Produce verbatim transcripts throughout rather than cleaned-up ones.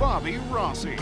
Bobby Rossi.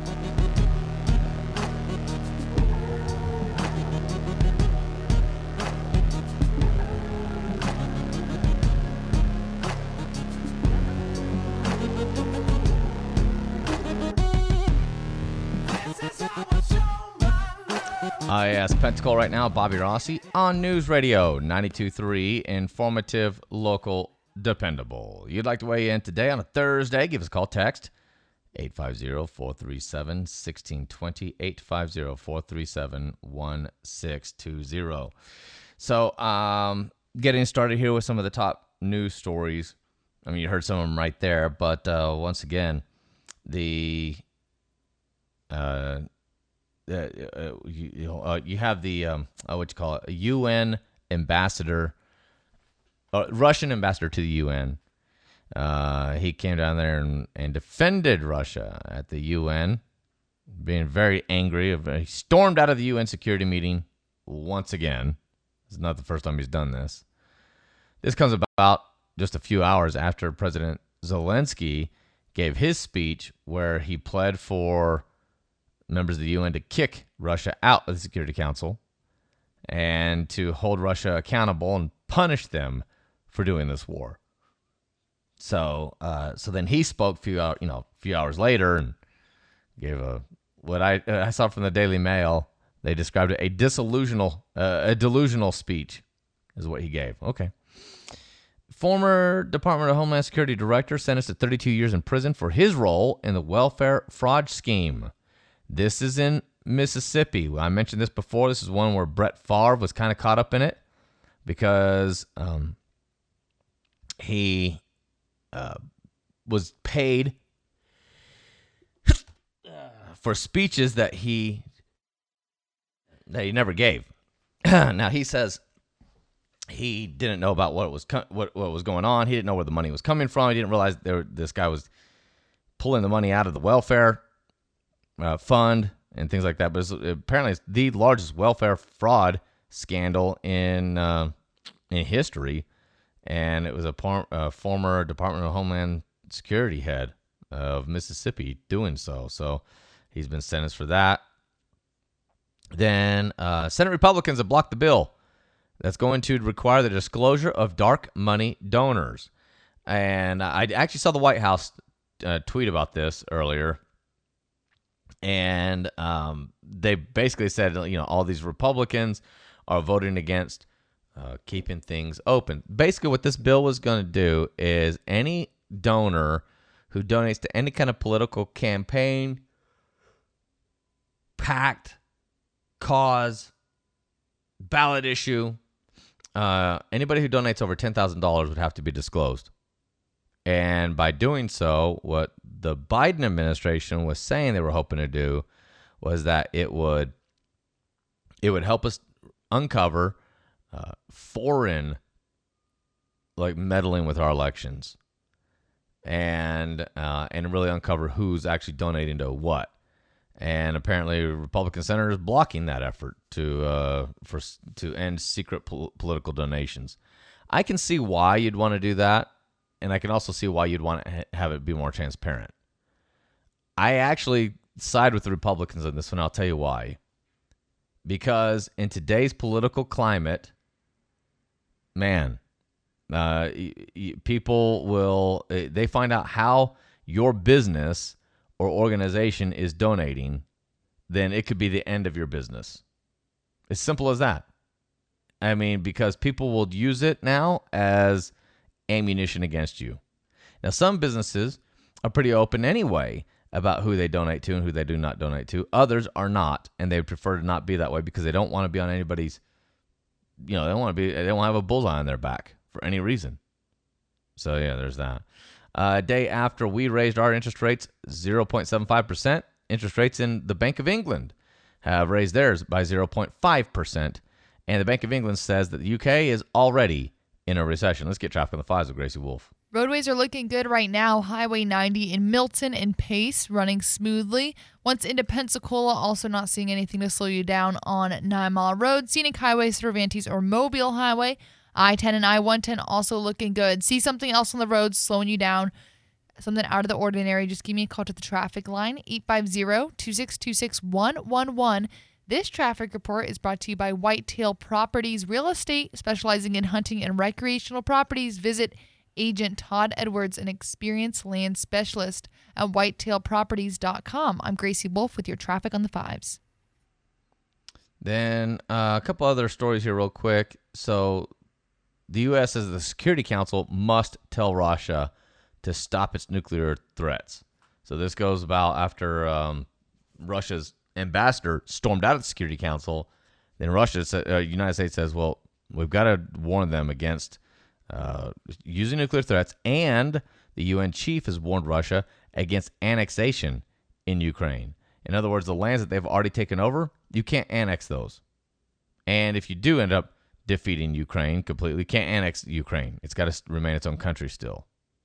I ask Pentacle right now, Bobby Rossi on News Radio ninety-two point three, informative, local, dependable. You'd like to weigh in today on a Thursday? Give us a call, text eight five zero, four three seven, one six two zero, eight five zero, four three seven, one six two zero. So, um, getting started here with some of the top news stories. I mean, you heard some of them right there, but uh, once again, the uh, Uh, uh, you, you, know, uh, you have the um, uh, what you call it, a U N ambassador, uh, Russian ambassador to the U N. Uh, he came down there and, and defended Russia at the U N, being very angry. He stormed out of the U N security meeting once again. It's not the first time he's done this. This comes about just a few hours after President Zelensky gave his speech where he pled for members of the U N to kick Russia out of the Security Council and to hold Russia accountable and punish them for doing this war. So, uh, so then he spoke a few, hour, you know, few hours later and gave a what I I saw from the Daily Mail. They described it a disillusional, uh, a delusional speech, is what he gave. Okay. Former Department of Homeland Security director sentenced to thirty-two years in prison for his role in the welfare fraud scheme. This is in Mississippi. I mentioned this before. This is one where Brett Favre was kind of caught up in it because um, he uh, was paid for speeches that he that he never gave. Now he says he didn't know about what was co- what what was going on. He didn't know where the money was coming from. He didn't realize there this guy was pulling the money out of the welfare Uh, fund and things like that, but it's, apparently it's the largest welfare fraud scandal in uh, in history, and it was a, par- a former Department of Homeland Security head of Mississippi doing so. So he's been sentenced for that. Then uh, Senate Republicans have blocked the bill that's going to require the disclosure of dark money donors, and I actually saw the White House uh, tweet about this earlier. And um, they basically said, you know, all these Republicans are voting against uh, keeping things open. Basically, what this bill was going to do is any donor who donates to any kind of political campaign, pact, cause, ballot issue, uh, anybody who donates over ten thousand dollars would have to be disclosed. And by doing so, what the Biden administration was saying they were hoping to do was that it would it would help us uncover uh, foreign like meddling with our elections, and uh, and really uncover who's actually donating to what. And apparently, Republican senators blocking that effort to uh, for to end secret pol- political donations. I can see why you'd want to do that. And I can also see why you'd want to have it be more transparent. I actually side with the Republicans on this one. I'll tell you why. Because in today's political climate, man, uh, y- y- people will, they find out how your business or organization is donating, then it could be the end of your business. As simple as that. I mean, because people will use it now as ammunition against you. Now, some businesses are pretty open anyway about who they donate to and who they do not donate to. Others are not, and they prefer to not be that way because they don't want to be on anybody's, you know, they don't want to be, they don't want to have a bullseye on their back for any reason. So, yeah, there's that. Uh, a day after we raised our interest rates zero point seven five percent, interest rates in the Bank of England have raised theirs by zero point five percent. And the Bank of England says that the U K is already in a recession. Let's get traffic on the fives with Gracie Wolf. Roadways are looking good right now. Highway ninety in Milton and Pace running smoothly. Once into Pensacola, also not seeing anything to slow you down on Nine Mile Road. Scenic Highway, Cervantes or Mobile Highway. I ten and I one ten also looking good. See something else on the road slowing you down. something out of the ordinary, just give me a call to the traffic line, eight five zero, two six two six, one one one. This traffic report is brought to you by Whitetail Properties Real Estate, specializing in hunting and recreational properties. Visit Agent Todd Edwards, an experienced land specialist at whitetail properties dot com. I'm Gracie Wolf with your traffic on the fives. Then uh, a couple other stories here real quick. So the U S as the Security Council must tell Russia to stop its nuclear threats. So this goes about after um, Russia's ambassador stormed out of the Security Council. Then Russia, uh, United States says, well, we've got to warn them against uh, using nuclear threats. And the U N chief has warned Russia against annexation in Ukraine. In other words, the lands that they've already taken over, you can't annex those. And if you do end up defeating Ukraine completely, can't annex Ukraine. It's got to remain its own country still.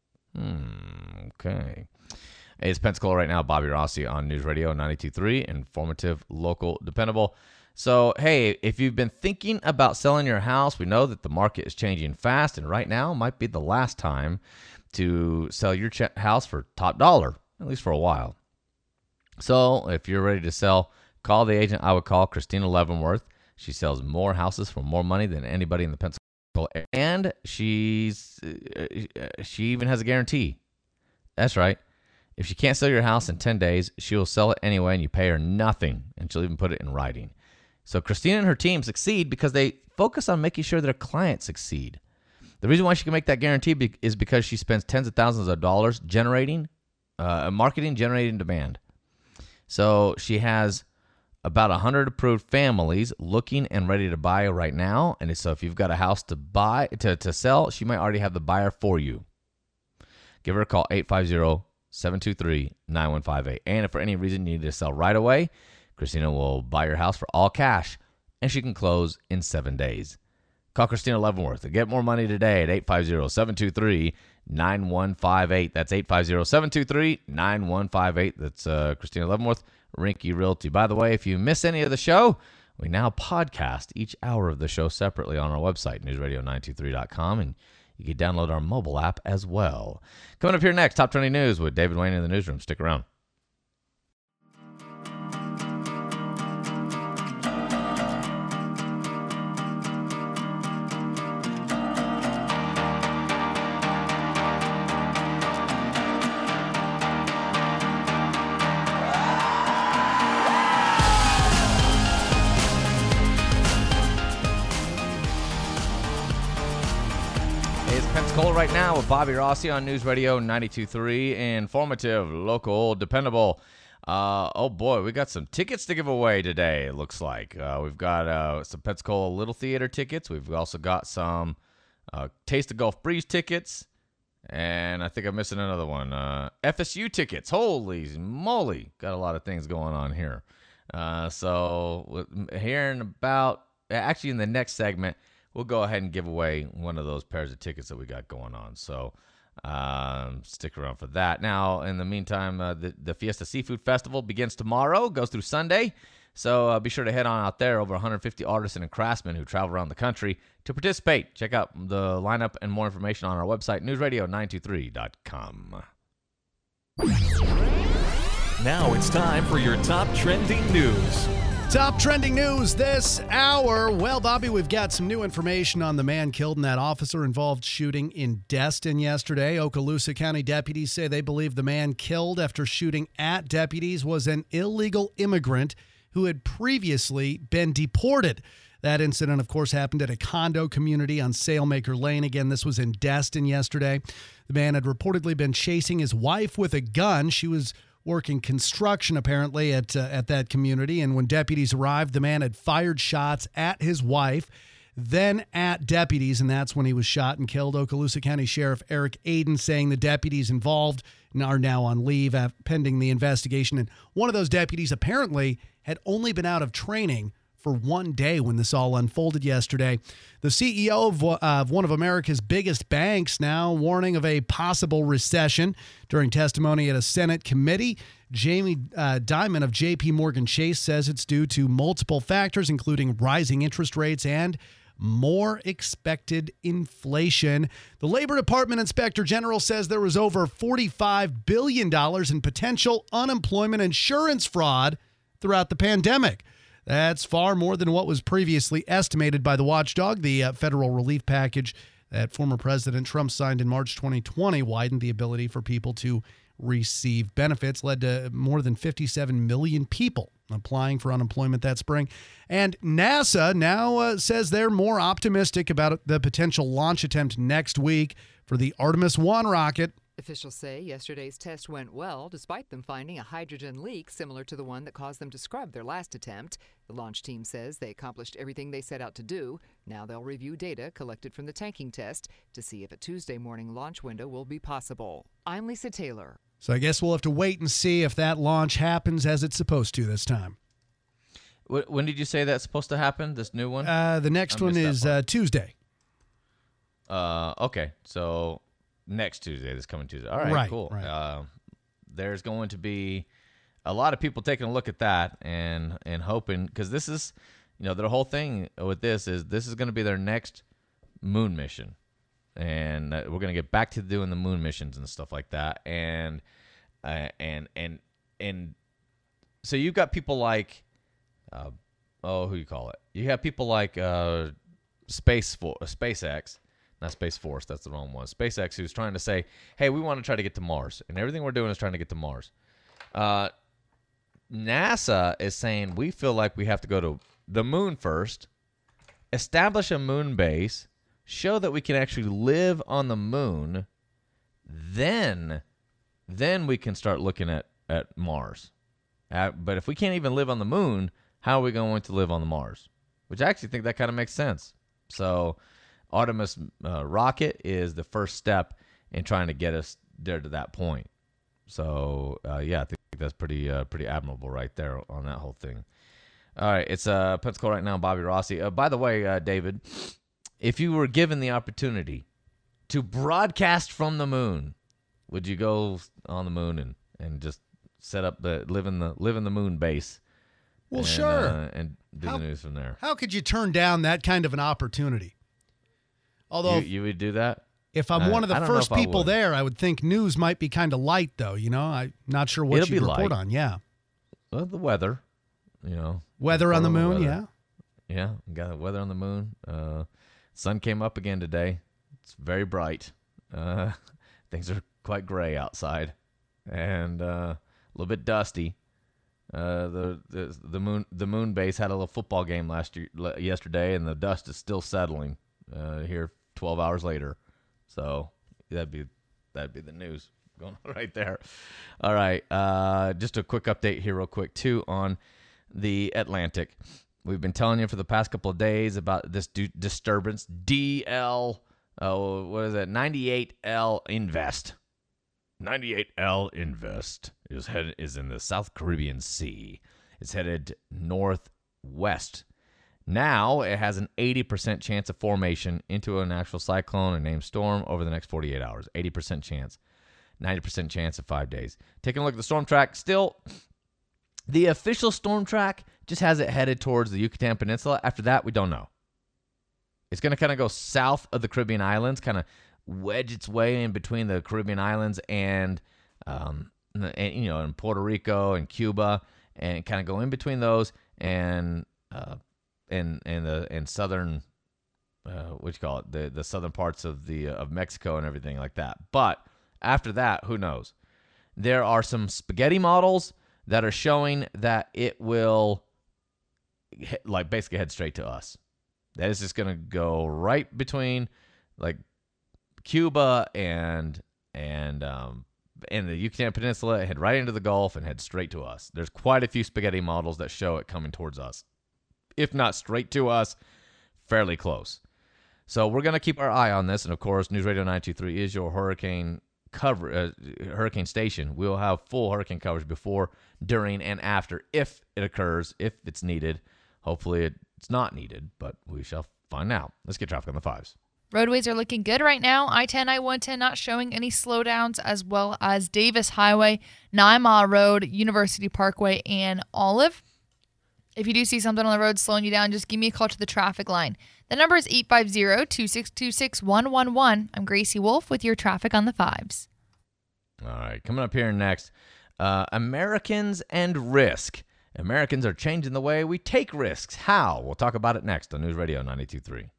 Hmm, okay. It's Pensacola right now. Bobby Rossi on News Radio ninety-two point three. Informative, local, dependable. So, hey, if you've been thinking about selling your house, we know that the market is changing fast, and right now might be the last time to sell your ch- house for top dollar, at least for a while. So, if you're ready to sell, call the agent I would call, Christina Leavenworth. She sells more houses for more money than anybody in the Pensacola area, and she's uh, she even has a guarantee. That's right. If she can't sell your house in ten days, she will sell it anyway, and you pay her nothing, and she'll even put it in writing. So Christina and her team succeed because they focus on making sure their clients succeed. The reason why she can make that guarantee be- is because she spends tens of thousands of dollars generating, uh, marketing, generating demand. So she has about one hundred approved families looking and ready to buy right now. And so if you've got a house to buy to, to sell, she might already have the buyer for you. Give her a call, eight five zero, seven two three, nine one five eight. And if for any reason you need to sell right away, Christina will buy your house for all cash, and she can close in seven days. Call Christina Leavenworth and get more money today at eight five zero, seven two three, nine one five eight. That's eight five zero, seven two three, nine one five eight. That's uh, Christina Leavenworth, Rinky Realty. By the way, if you miss any of the show, we now podcast each hour of the show separately on our website, news radio nine two three dot com, and you can download our mobile app as well. Coming up here next, Top twenty News with David Wayne in the newsroom. Stick around. Pensacola right now with Bobby Rossi on News Radio ninety-two point three. Informative, local, dependable. Uh, oh boy, we got some tickets to give away today, it looks like. Uh, we've got uh, some Pensacola Little Theater tickets. We've also got some uh, Taste of Gulf Breeze tickets. And I think I'm missing another one. Uh, F S U tickets. Holy moly. Got a lot of things going on here. Uh, so here in about, actually in the next segment, we'll go ahead and give away one of those pairs of tickets that we got going on. So um, stick around for that. Now, in the meantime, uh, the, the Fiesta Seafood Festival begins tomorrow, goes through Sunday. So uh, be sure to head on out there. Over one hundred fifty artists and craftsmen who travel around the country to participate. Check out the lineup and more information on our website, news radio nine two three dot com. Now it's time for your top trending news. Top trending news this hour. Well, Bobby, we've got some new information on the man killed in that officer-involved shooting in Destin yesterday. Okaloosa County deputies say they believe the man killed after shooting at deputies was an illegal immigrant who had previously been deported. That incident, of course, happened at a condo community on Sailmaker Lane. Again, this was in Destin yesterday. The man had reportedly been chasing his wife with a gun. She was working construction, apparently, at uh, at that community. And when deputies arrived, the man had fired shots at his wife, then at deputies, and that's when he was shot and killed. Okaloosa County Sheriff Eric Aiden saying the deputies involved are now on leave pending the investigation. And one of those deputies apparently had only been out of training for one day when this all unfolded yesterday. The C E O of, uh, of one of America's biggest banks now warning of a possible recession. During testimony at a Senate committee, Jamie uh, Dimon of J P Morgan Chase says it's due to multiple factors, including rising interest rates and more expected inflation. The Labor Department Inspector General says there was over forty-five billion dollars in potential unemployment insurance fraud throughout the pandemic. That's far more than what was previously estimated by the watchdog. The uh, federal relief package that former President Trump signed in March twenty twenty widened the ability for people to receive benefits, led to more than fifty-seven million people applying for unemployment that spring. And NASA now uh, says they're more optimistic about the potential launch attempt next week for the Artemis one rocket. Officials say yesterday's test went well, despite them finding a hydrogen leak similar to the one that caused them to scrub their last attempt. The launch team says they accomplished everything they set out to do. Now they'll review data collected from the tanking test to see if a Tuesday morning launch window will be possible. I'm Lisa Taylor. So I guess we'll have to wait and see if that launch happens as it's supposed to this time. When did you say that's supposed to happen, this new one? Uh, the next one is uh, Tuesday. Uh, okay, so next Tuesday, this coming Tuesday. All right, right cool. Right. Uh, there's going to be a lot of people taking a look at that and and hoping, because this is, you know, their whole thing with this is this is going to be their next moon mission. And uh, we're going to get back to doing the moon missions and stuff like that. And uh, and and and so you've got people like, uh, oh, who you call it? You have people like uh, Space For- SpaceX, not Space Force, that's the wrong one. SpaceX, who's trying to say, hey, we want to try to get to Mars. And everything we're doing is trying to get to Mars. Uh, NASA is saying we feel like we have to go to the moon first, establish a moon base, show that we can actually live on the moon, then then we can start looking at, at Mars. Uh, but if we can't even live on the moon, how are we going to live on the Mars? Which I actually think that kind of makes sense. So Artemis uh, rocket is the first step in trying to get us there to that point. So, uh, yeah, I think that's pretty uh, pretty admirable right there on that whole thing. All right, it's uh, Pensacola right now, Bobby Rossi. Uh, by the way, uh, David, if you were given the opportunity to broadcast from the moon, would you go on the moon and, and just set up the live in the live in the moon base? Well, and, sure. uh, and do How- the news from there. How could you turn down that kind of an opportunity? Although, You, if, you would do that? if I'm I- one of the I don't know first if I people would. there, I would think news might be kind of light, though. You know, I'm not sure what It'll you'd be report light. on. Yeah. Well, the weather, you know. Weather on the Follow moon, weather. yeah. Yeah, we got the weather on the moon. Uh, sun came up again today. It's very bright. Uh, things are quite gray outside, and uh, a little bit dusty. Uh, the, the the moon the moon base had a little football game last year, le- yesterday, and the dust is still settling uh, here twelve hours later. So that'd be that'd be the news going on right there. All right, uh, just a quick update here, real quick too, on the Atlantic. We've been telling you for the past couple of days about this du- disturbance. D L, oh, what is it? ninety-eight L Invest. ninety-eight L Invest is headed is in the South Caribbean Sea. It's headed northwest. Now it has an eighty percent chance of formation into an actual cyclone and named storm over the next forty-eight hours. eighty percent chance. ninety percent chance of five days. Taking a look at the storm track, still the official storm track just has it headed towards the Yucatan Peninsula. After that, we don't know. It's going to kind of go south of the Caribbean islands, kind of wedge its way in between the Caribbean islands and, um, and you know, in Puerto Rico and Cuba, and kind of go in between those and uh, and and the and southern, uh, what you call it, the the southern parts of the uh, of Mexico and everything like that. But after that, who knows? There are some spaghetti models that are showing that it will, like, basically head straight to us. That is just going to go right between, like, Cuba and and um and the Yucatan Peninsula, head right into the Gulf and head straight to us. There's quite a few spaghetti models that show it coming towards us. If not straight to us, fairly close. So we're going to keep our eye on this. And, of course, News Radio nine two three is your hurricane cover uh, hurricane station. We'll have full hurricane coverage before, during, and after if it occurs, if it's needed. Hopefully it's not needed, but we shall find out. Let's get traffic on the fives. Roadways are looking good right now. I ten, I one ten not showing any slowdowns, as well as Davis Highway, Nine Mile Road, University Parkway, and Olive. If you do see something on the road slowing you down, just give me a call to the traffic line. The number is eight five zero, two six two, six one one one. I'm Gracie Wolf with your traffic on the fives. All right, coming up here next, uh, Americans and risk. Americans are changing the way we take risks. How? We'll talk about it next on News Radio ninety-two point three.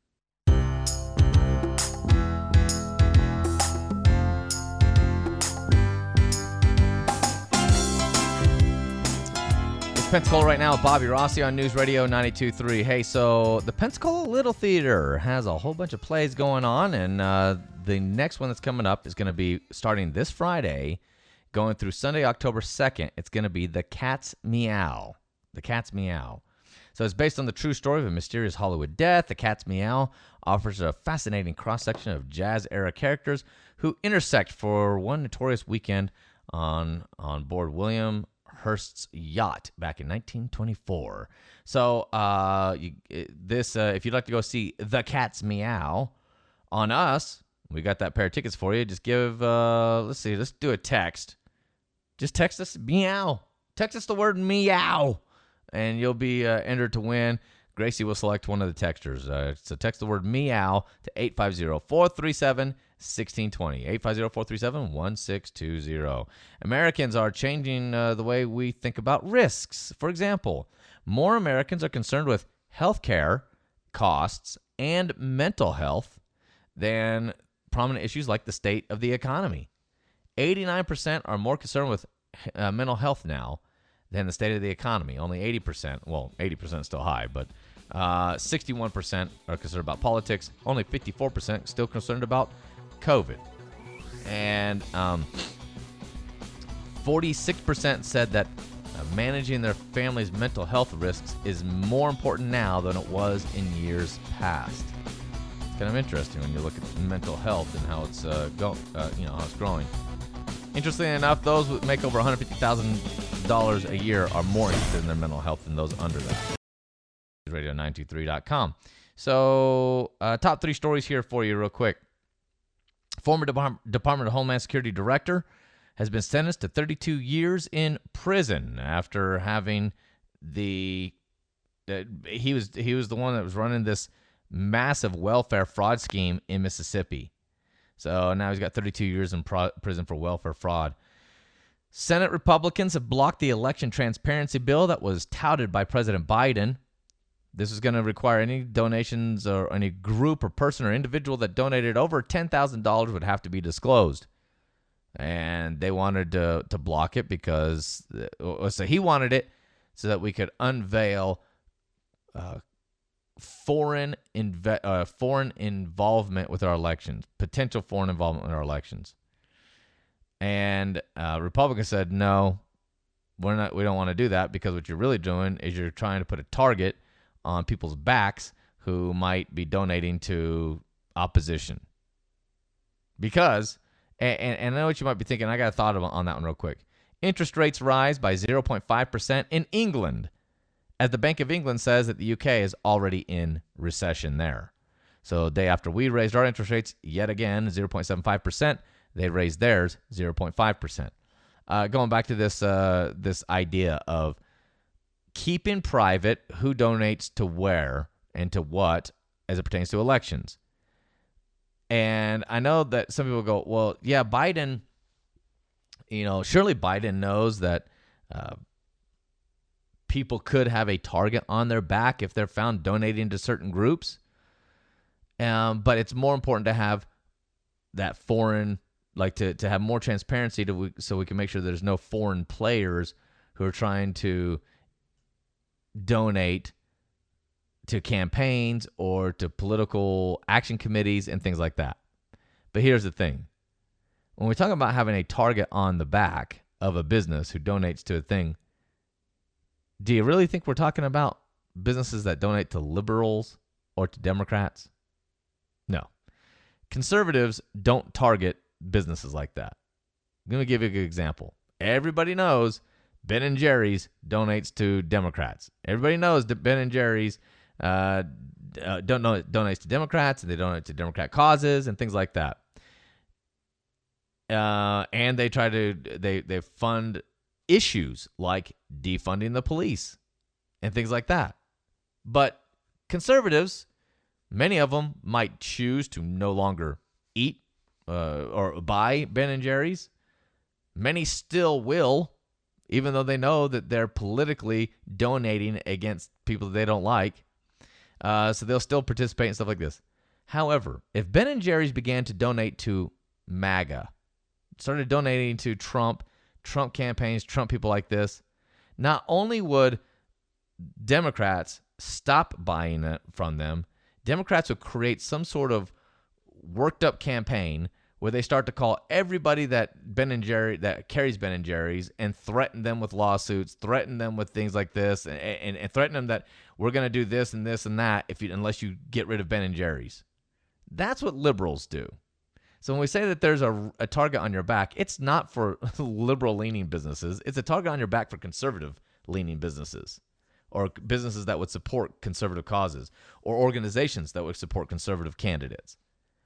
It's Pensacola right now with Bobby Rossi on News Radio ninety-two point three. Hey, so the Pensacola Little Theater has a whole bunch of plays going on, and uh, the next one that's coming up is going to be starting this Friday, going through Sunday, October second. It's going to be The Cat's Meow. The Cat's Meow. So it's based on the true story of a mysterious Hollywood death. The Cat's Meow offers a fascinating cross-section of jazz-era characters who intersect for one notorious weekend on on board William Hearst's yacht back in nineteen twenty-four. So uh, you, this, uh, if you'd like to go see The Cat's Meow on us, we got that pair of tickets for you. Just give, uh, let's see, let's do a text. Just text us meow. Text us the word meow, and you'll be uh, entered to win. Gracie will select one of the texters. Uh, so text the word meow to eight five zero, four three seven, one six two zero. eight five zero, four three seven, one six two zero. Americans are changing uh, the way we think about risks. For example, more Americans are concerned with health care costs and mental health than prominent issues like the state of the economy. eighty-nine percent are more concerned with uh, mental health now than the state of the economy. Only eighty percent, well, eighty percent is still high, but uh, sixty-one percent are concerned about politics. Only fifty-four percent still concerned about COVID. And um, forty-six percent said that uh, managing their family's mental health risks is more important now than it was in years past. Kind of interesting when you look at mental health and how it's uh, go, uh, you know, how it's growing. Interestingly enough, those who make over one hundred fifty thousand dollars a year are more interested in their mental health than those under that. radio nine two three dot com. So, uh, top three stories here for you real quick. Former Depart- Department of Homeland Security Director has been sentenced to thirty-two years in prison after having the uh, he was he was the one that was running this massive welfare fraud scheme in Mississippi. So now he's got thirty-two years in pro- prison for welfare fraud. Senate Republicans have blocked the election transparency bill that was touted by President Biden. This is going to require any donations or any group or person or individual that donated over ten thousand dollars would have to be disclosed. And they wanted to, to block it because, so he wanted it so that we could unveil uh, foreign inve- uh, foreign involvement with our elections, potential foreign involvement in our elections. And uh, Republicans said, no, we're not. We don't want to do that because what you're really doing is you're trying to put a target on people's backs who might be donating to opposition. Because, and, and I know what you might be thinking, I got a thought on that one real quick. Interest rates rise by zero point five percent in England, as the Bank of England says that the U K is already in recession there. So day after we raised our interest rates, yet again, zero point seven five percent, they raised theirs zero point five percent. Uh, going back to this uh, this idea of keeping private who donates to where and to what as it pertains to elections. And I know that some people go, well, yeah, Biden, you know, surely Biden knows that uh, people could have a target on their back if they're found donating to certain groups. Um, but it's more important to have that foreign, like to, to have more transparency to so we can make sure there's no foreign players who are trying to donate to campaigns or to political action committees and things like that. But here's the thing. When we talk about having a target on the back of a business who donates to a thing, do you really think we're talking about businesses that donate to liberals or to Democrats? No. Conservatives don't target businesses like that. I'm going to give you a good example. Everybody knows Ben and Jerry's donates to Democrats. Everybody knows that Ben and Jerry's uh, uh, don't know, donates to Democrats, and they donate to Democrat causes and things like that. Uh, and they try to they they fund issues like defunding the police and things like that. But conservatives, many of them might choose to no longer eat uh, or buy Ben and Jerry's. Many still will, even though they know that they're politically donating against people that they don't like. Uh, so they'll still participate in stuff like this. However, if Ben and Jerry's began to donate to MAGA, started donating to Trump, Trump campaigns, Trump people like this, not only would Democrats stop buying it from them, Democrats would create some sort of worked up campaign where they start to call everybody that Ben and Jerry that carries Ben and Jerry's and threaten them with lawsuits, threaten them with things like this, and, and, and threaten them that we're going to do this and this and that if you unless you get rid of Ben and Jerry's. That's what liberals do. So when we say that there's a, a target on your back, it's not for liberal-leaning businesses. It's a target on your back for conservative-leaning businesses, or businesses that would support conservative causes, or organizations that would support conservative candidates.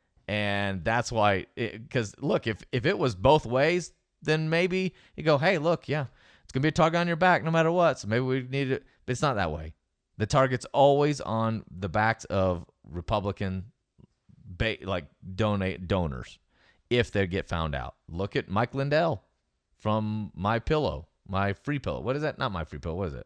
And that's why, because look, if, if it was both ways, then maybe you go, hey, look, yeah, it's going to be a target on your back no matter what. So maybe we need it. But it's not that way. The target's always on the backs of Republican, ba- like donate donors, if they get found out. Look at Mike Lindell from My Pillow, My Free Pillow. What is that? Not My Free Pillow. What is it?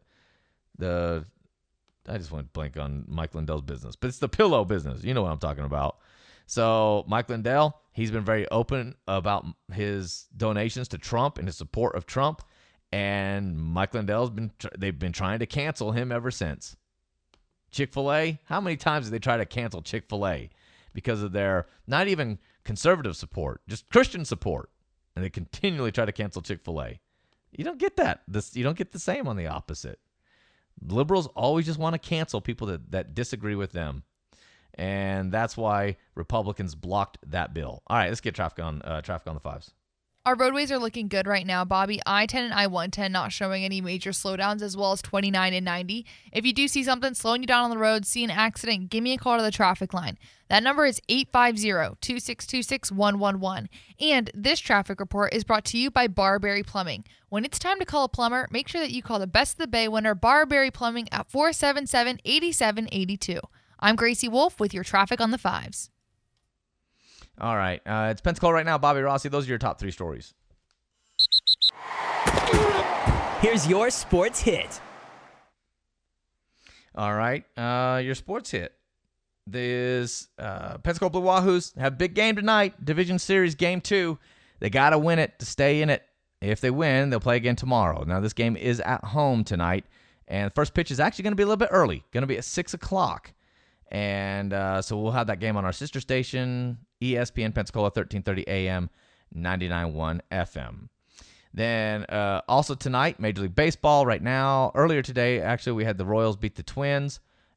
The I just went blank on Mike Lindell's business, but it's the pillow business. You know what I'm talking about. So Mike Lindell, he's been very open about his donations to Trump and his support of Trump. And Mike Lindell's been, they've been trying to cancel him ever since. Chick-fil-A, how many times did they try to cancel Chick-fil-A because of their not even conservative support, just Christian support? And they continually try to cancel Chick-fil-A. You don't get that. This, you don't get the same on the opposite. Liberals always just want to cancel people that, that disagree with them. And that's why Republicans blocked that bill. All right, let's get traffic on uh, traffic on the fives. Our roadways are looking good right now, Bobby. I ten and I one ten not showing any major slowdowns, as well as twenty-nine and ninety. If you do see something slowing you down on the road, see an accident, give me a call to the traffic line. That number is eight five zero, two six two six, one one one. And this traffic report is brought to you by Barberry Plumbing. When it's time to call a plumber, make sure that you call the Best of the Bay winner, Barberry Plumbing, at four seven seven, eight seven eight two. I'm Gracie Wolf with your traffic on the fives. All right. Uh, it's Pensacola right now. Bobby Rossi, those are your top three stories. Here's your sports hit. All right. Uh, your sports hit. This uh, Pensacola Blue Wahoos have a big game tonight. Division Series Game two. They got to win it to stay in it. If they win, they'll play again tomorrow. Now, this game is at home tonight. And the first pitch is actually going to be a little bit early. Going to be at six o'clock. And uh, so we'll have that game on our sister station, E S P N Pensacola, thirteen thirty A M, ninety-nine point one F M. Then uh, also tonight, Major League Baseball right now. Earlier today, actually, we had the Royals beat the Twins.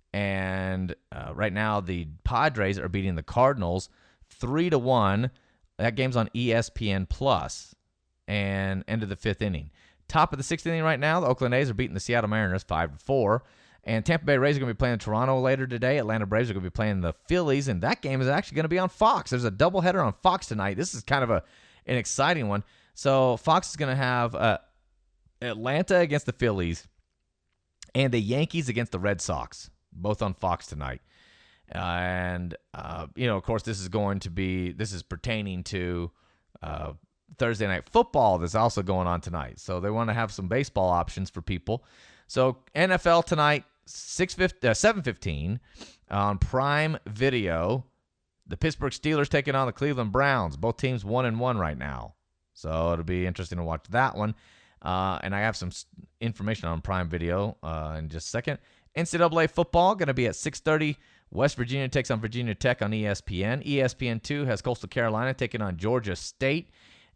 And uh, right now, the Padres are beating the Cardinals three to one. That game's on E S P N Plus. And end of the fifth inning. Top of the sixth inning right now, the Oakland A's are beating the Seattle Mariners five to four. And Tampa Bay Rays are going to be playing Toronto later today. Atlanta Braves are going to be playing the Phillies, and that game is actually going to be on Fox. There's a doubleheader on Fox tonight. This is kind of a an exciting one. So Fox is going to have uh, Atlanta against the Phillies and the Yankees against the Red Sox, both on Fox tonight. Uh, and, uh, you know, of course, this is going to be, this is pertaining to uh, Thursday Night Football that's also going on tonight. So they want to have some baseball options for people. So N F L tonight, seven fifteen on Prime Video. The Pittsburgh Steelers taking on the Cleveland Browns. Both teams one and one right now. So it'll be interesting to watch that one. Uh, and I have some information on Prime Video uh, in just a second. N C double A football going to be at six thirty. West Virginia takes on Virginia Tech on E S P N. E S P N two has Coastal Carolina taking on Georgia State.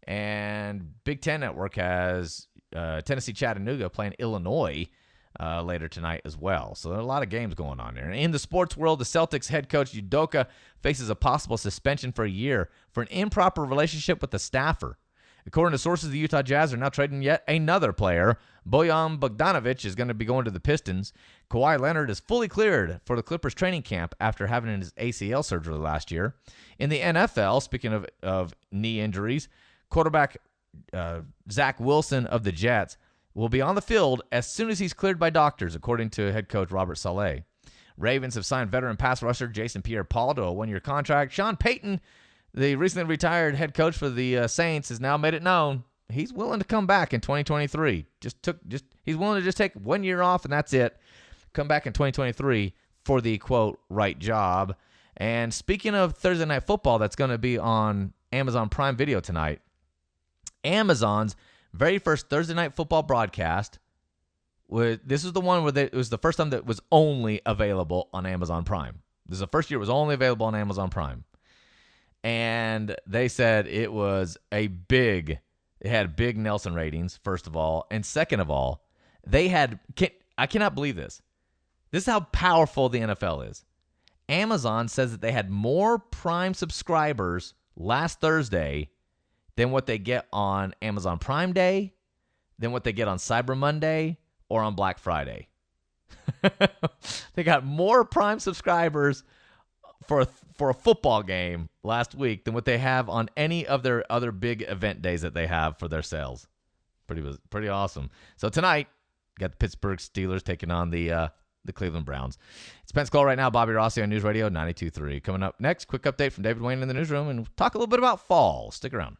And Big Ten Network has uh, Tennessee Chattanooga playing Illinois Uh, later tonight as well. So there are a lot of games going on there. And in the sports world, the Celtics head coach Udoka faces a possible suspension for a year for an improper relationship with the staffer. According to sources, the Utah Jazz are now trading yet another player. Bojan Bogdanovic is going to be going to the Pistons. Kawhi Leonard is fully cleared for the Clippers training camp after having his A C L surgery last year. In the N F L, speaking of, of knee injuries, quarterback uh, Zach Wilson of the Jets will be on the field as soon as he's cleared by doctors, according to head coach Robert Saleh. Ravens have signed veteran pass rusher Jason Pierre-Paul to a one-year contract. Sean Payton, the recently retired head coach for the uh, Saints, has now made it known he's willing to come back in twenty twenty-three. Just took, just he's willing to just take one year off, and that's it. Come back in twenty twenty-three for the, quote, right job. And speaking of Thursday Night Football, that's going to be on Amazon Prime Video tonight. Amazon's very first Thursday Night Football broadcast, was, this is the one where they, it was the first time that it was only available on Amazon Prime. This is the first year it was only available on Amazon Prime. And they said it was a big, it had big Nelson ratings, first of all. And second of all, they had, can, I cannot believe this. This is how powerful the N F L is. Amazon says that they had more Prime subscribers last Thursday than what they get on Amazon Prime Day, than what they get on Cyber Monday, or on Black Friday. They got more Prime subscribers for a, for a football game last week than what they have on any of their other big event days that they have for their sales. Pretty pretty awesome. So tonight, got the Pittsburgh Steelers taking on the uh, the Cleveland Browns. It's Pensacola right now. Bobby Rossi on News Radio ninety-two point three. Coming up next, quick update from David Wayne in the newsroom, and we'll talk a little bit about fall. Stick around.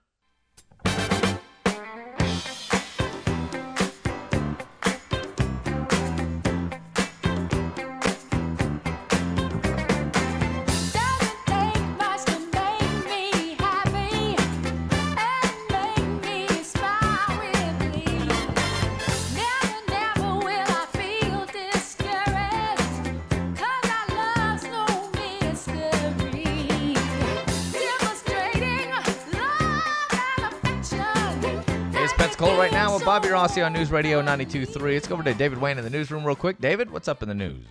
Right now with Bobby Rossi on News Radio ninety-two point three. Let's go over to David Wayne in the newsroom real quick. David, what's up in the news?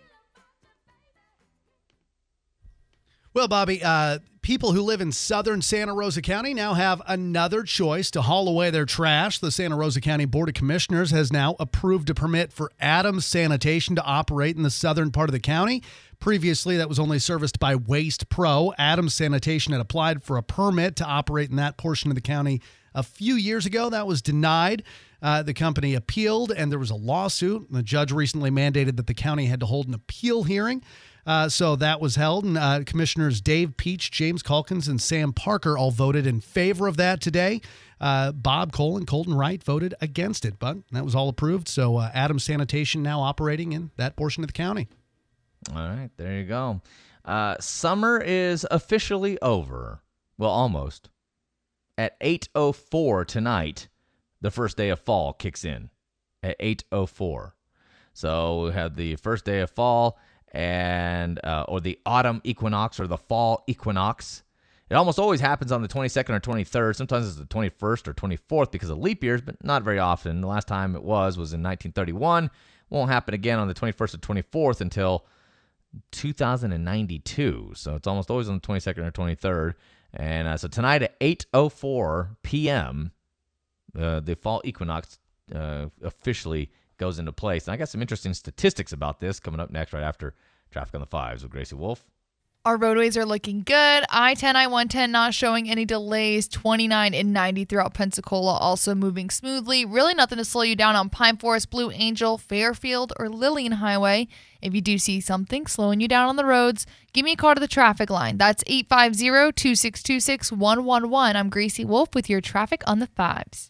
Well, Bobby, uh, people who live in southern Santa Rosa County now have another choice to haul away their trash. The Santa Rosa County Board of Commissioners has now approved a permit for Adams Sanitation to operate in the southern part of the county. Previously, that was only serviced by Waste Pro. Adams Sanitation had applied for a permit to operate in that portion of the county a few years ago. That was denied. Uh, the company appealed, and there was a lawsuit. The judge recently mandated that the county had to hold an appeal hearing. Uh, so that was held, and uh, Commissioners Dave Peach, James Calkins, and Sam Parker all voted in favor of that today. Uh, Bob Cole and Colton Wright voted against it, but that was all approved. So uh, Adams Sanitation now operating in that portion of the county. All right, there you go. Uh, summer is officially over. Well, almost. At eight oh four tonight, the first day of fall kicks in. At eight oh four. So we have the first day of fall, and uh, or the autumn equinox or the fall equinox. It almost always happens on the twenty-second or twenty-third. Sometimes it's the twenty-first or twenty-fourth because of leap years, but not very often. The last time it was was in nineteen thirty-one. Won't happen again on the twenty-first or twenty-fourth until two thousand ninety-two. So it's almost always on the twenty-second or twenty-third. And uh, so tonight at eight oh four p.m., uh, the fall equinox uh, officially goes into place. And I got some interesting statistics about this coming up next right after Traffic on the Fives with Gracie Wolf. Our roadways are looking good. I ten, I one ten not showing any delays. twenty-nine and ninety throughout Pensacola also moving smoothly. Really nothing to slow you down on Pine Forest, Blue Angel, Fairfield, or Lillian Highway. If you do see something slowing you down on the roads, give me a call to the traffic line. That's eight five zero, two six two six, one one one. I'm Gracie Wolf with your Traffic on the Fives.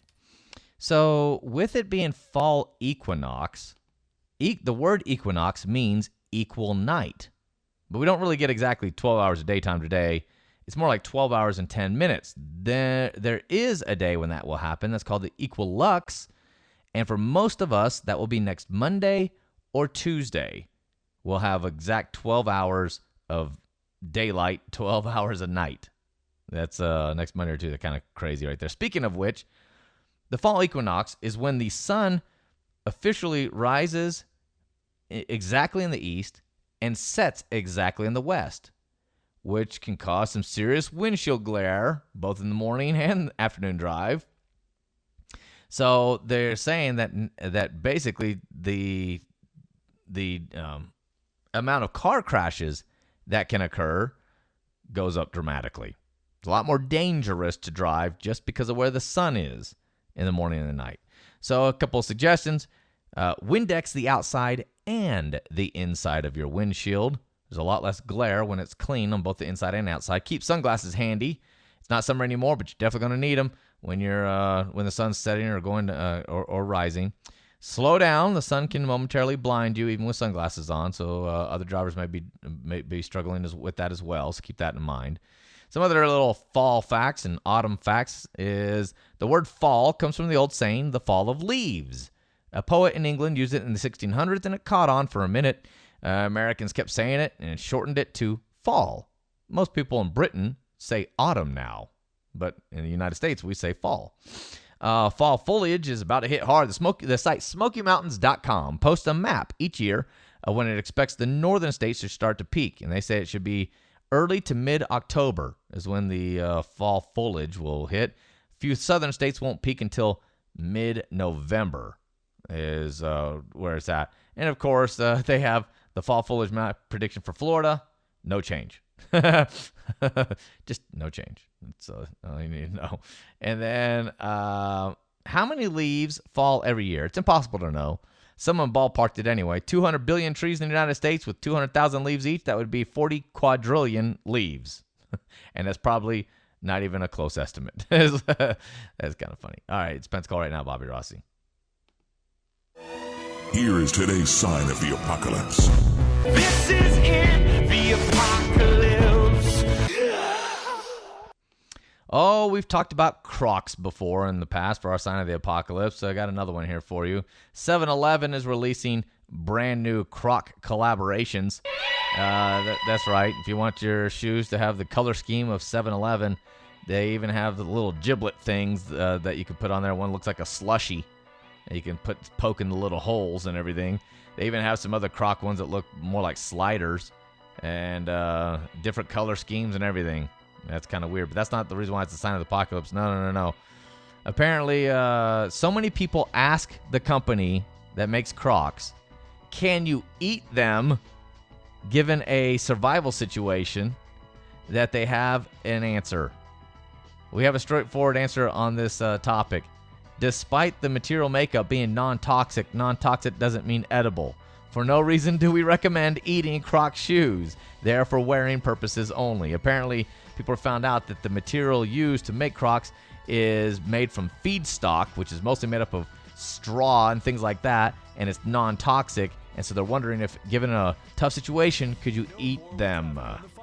So with it being fall equinox, e- the word equinox means equal night. But we don't really get exactly twelve hours of daytime today. It's more like twelve hours and ten minutes. There, there is a day when that will happen. That's called the equilux. And for most of us, that will be next Monday or Tuesday. We'll have exact twelve hours of daylight, twelve hours of night. That's uh, next Monday or Tuesday. Kind of crazy right there. Speaking of which, the fall equinox is when the sun officially rises exactly in the east and sets exactly in the west, which can cause some serious windshield glare, both in the morning and afternoon drive. So they're saying that that basically the the um, amount of car crashes that can occur goes up dramatically. It's a lot more dangerous to drive just because of where the sun is in the morning and the night. So a couple of suggestions. Uh, Windex the outside and the inside of your windshield. There's a lot less glare when it's clean on both the inside and outside. Keep sunglasses handy. It's not summer anymore, but you're definitely going to need them when you're uh, when the sun's setting or going to, uh, or, or rising. Slow down. The sun can momentarily blind you even with sunglasses on, so uh, other drivers might be may be struggling as, with that as well, so keep that in mind. Some other little fall facts and autumn facts is the word fall comes from the old saying, the fall of leaves. A poet in England used it in the sixteen hundreds, and it caught on for a minute. Uh, Americans kept saying it, and it shortened it to fall. Most people in Britain say autumn now, but in the United States, we say fall. Uh, fall foliage is about to hit hard. The, smoky, the site Smoky Mountains dot com posts a map each year of when it expects the northern states to start to peak, and they say it should be early to mid-October is when the uh, fall foliage will hit. Few southern states won't peak until mid-November is uh, where it's at. And, of course, uh, they have the fall foliage map prediction for Florida. No change. Just no change. That's uh, all you need to know. And then uh, how many leaves fall every year? It's impossible to know. Someone ballparked it anyway. two hundred billion trees in the United States with two hundred thousand leaves each. That would be forty quadrillion leaves. And that's probably not even a close estimate. That's kind of funny. All right, it's Pence Call right now, Bobby Rossi. Here is today's sign of the apocalypse. This is in the apocalypse. Oh, we've talked about Crocs before in the past for our sign of the apocalypse. So I got another one here for you. seven eleven is releasing brand new Croc collaborations. Uh, that, that's right. If you want your shoes to have the color scheme of seven eleven, they even have the little giblet things uh, that you can put on there. One looks like a slushy. You can put poke in the little holes and everything. They even have some other Croc ones that look more like sliders and uh, different color schemes and everything. That's kind of weird, but that's not the reason why it's a sign of the apocalypse. No, no, no, no. Apparently, uh, so many people ask the company that makes Crocs, can you eat them given a survival situation, that they have an answer. We have a straightforward answer on this uh, topic. Despite the material makeup being non-toxic, non-toxic doesn't mean edible. For no reason do we recommend eating Crocs shoes. They are for wearing purposes only. Apparently, people have found out that the material used to make Crocs is made from feedstock, which is mostly made up of straw and things like that, and it's non-toxic. And so they're wondering if, given a tough situation, could you eat them?